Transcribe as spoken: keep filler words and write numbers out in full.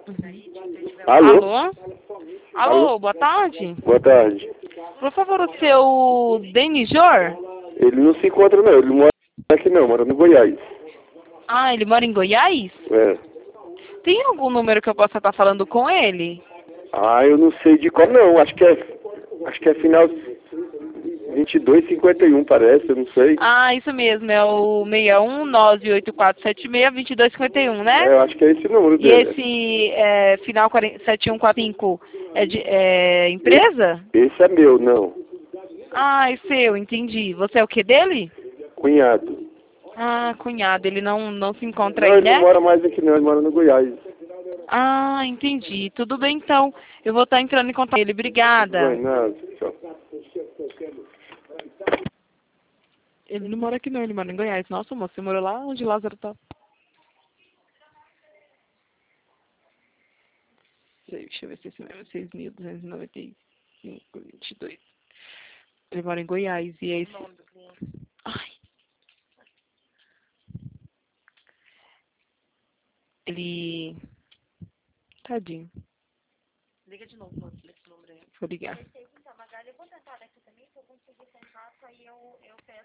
Alô? Alô? Alô? Alô, boa tarde. Boa tarde. Por favor, o seu Denijor? Ele não se encontra não, ele mora aqui não, mora no Goiás. Ah, ele mora em Goiás? É. Tem algum número que eu possa estar falando com ele? Ah, eu não sei de qual não, acho que é. Acho que é final vinte e dois cinquenta e um, parece, eu não sei. Ah, isso mesmo, é o seis um nove oito quatro sete seis dois dois cinco um, né? É, eu acho que é esse número E dele. esse é, final sete um quatro cinco é de é, empresa? Esse é meu, não. Ah, é seu, entendi. Você é o que dele? Cunhado. Ah, cunhado, ele não, não se encontra Não, aí, ele não né? mora mais aqui não, ele mora no Goiás. Ah, entendi. Tudo bem, então. Eu vou estar entrando em contato com ele. Não é Obrigada. nada, tchau. Ele não mora aqui não, ele mora em Goiás. Nossa, moço, você morou lá onde Lázaro tá. Deixa eu ver se esse mesmo é seis mil duzentos e noventa e cinco, vinte e dois. Ele mora em Goiás e é esse... Ai, ele... Tadinho. Liga de novo, moço, esse número aí. Vou ligar. Então, Magali, eu vou tentar daqui também, se eu conseguir sentar, aí eu, eu peço.